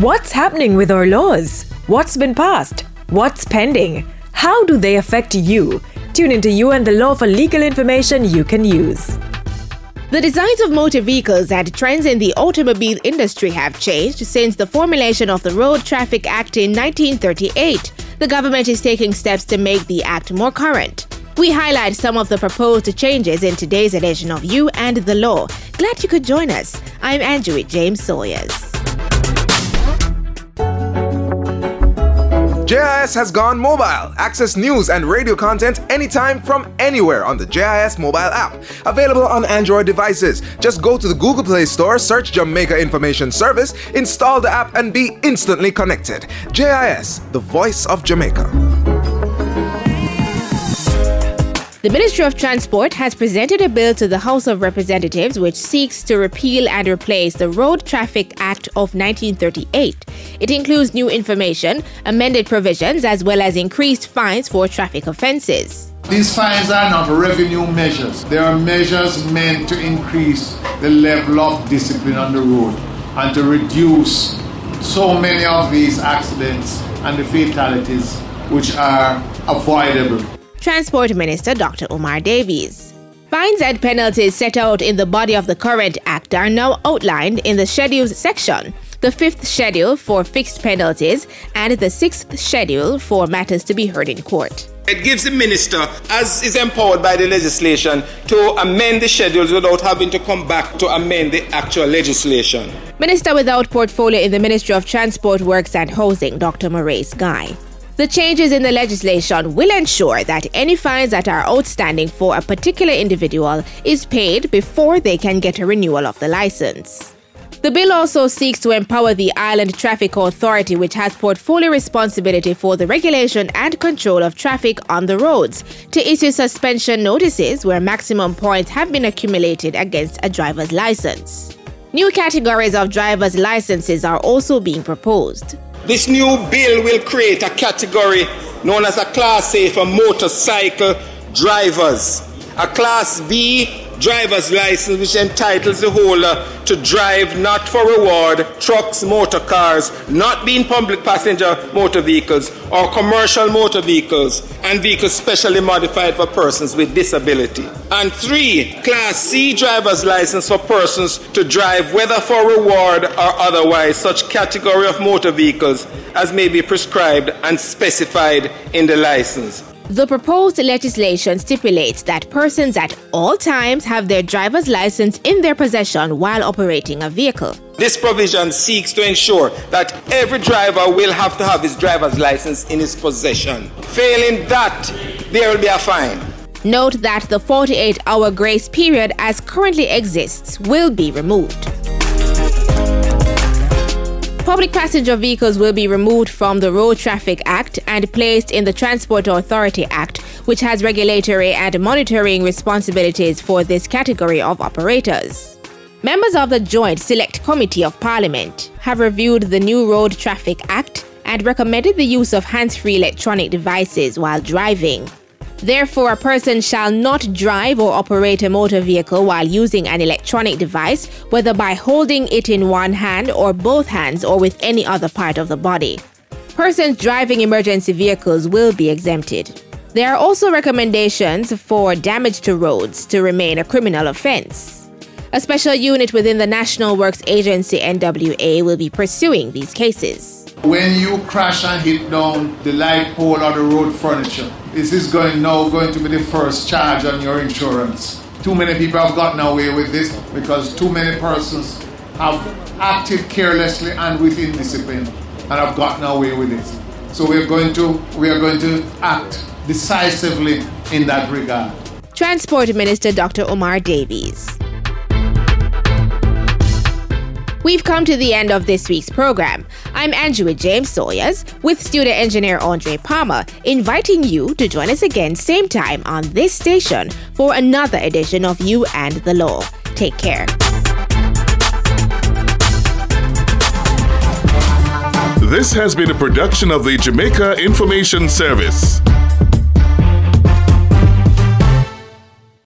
What's happening with our laws? What's been passed? What's pending? How do they affect you? Tune into You and the Law for legal information you can use. The designs of motor vehicles and trends in the automobile industry have changed since the formulation of the Road Traffic Act in 1938. The government is taking steps to make the act more current. We highlight some of the proposed changes in today's edition of You and the Law. Glad you could join us. I'm Andrew James Sawyers. JIS has gone mobile. Access news and radio content anytime from anywhere on the JIS mobile app. Available on Android devices. Just go to the Google Play Store, search Jamaica Information Service, install the app and be instantly connected. JIS, the voice of Jamaica. The Ministry of Transport has presented a bill to the House of Representatives which seeks to repeal and replace the Road Traffic Act of 1938. It includes new information, amended provisions, as well as increased fines for traffic offences. These fines are not revenue measures. They are measures meant to increase the level of discipline on the road and to reduce so many of these accidents and the fatalities which are avoidable. Transport Minister Dr. Omar Davies. Fines and penalties set out in the body of the current act are now outlined in the schedules section, the 5th schedule for fixed penalties and the 6th schedule for matters to be heard in court. It gives the minister, as is empowered by the legislation, to amend the schedules without having to come back to amend the actual legislation. Minister without portfolio in the Ministry of Transport, Works and Housing, Dr. Maurice Guy. The changes in the legislation will ensure that any fines that are outstanding for a particular individual is paid before they can get a renewal of the license. The bill also seeks to empower the Island Traffic Authority, which has portfolio responsibility for the regulation and control of traffic on the roads, to issue suspension notices where maximum points have been accumulated against a driver's license. New categories of driver's licenses are also being proposed. This new bill will create a category known as a Class A for motorcycle drivers, a Class B driver's license which entitles the holder to drive not for reward trucks, motor cars, not being public passenger motor vehicles or commercial motor vehicles and vehicles specially modified for persons with disability. And 3, Class C driver's license for persons to drive whether for reward or otherwise such category of motor vehicles as may be prescribed and specified in the license. The proposed legislation stipulates that persons at all times have their driver's license in their possession while operating a vehicle. This provision seeks to ensure that every driver will have to have his driver's license in his possession. Failing that, there will be a fine. Note that the 48-hour grace period as currently exists will be removed. Public passenger vehicles will be removed from the Road Traffic Act and placed in the Transport Authority Act, which has regulatory and monitoring responsibilities for this category of operators. Members of the Joint Select Committee of Parliament have reviewed the new Road Traffic Act and recommended the use of hands-free electronic devices while driving. Therefore, a person shall not drive or operate a motor vehicle while using an electronic device, whether by holding it in one hand or both hands or with any other part of the body. Persons driving emergency vehicles will be exempted. There are also recommendations for damage to roads to remain a criminal offense. A special unit within the National Works Agency NWA will be pursuing these cases. When you crash and hit down the light pole or the road furniture, this is going to be the first charge on your insurance. Too many people have gotten away with this because too many persons have acted carelessly and with indiscipline and have gotten away with it. So we are going to act decisively in that regard. Transport Minister Dr. Omar Davies. We've come to the end of this week's program. I'm Andrew James Sawyers with studio engineer Andre Palmer, inviting you to join us again same time on this station for another edition of You and the Law. Take care. This has been a production of the Jamaica Information Service.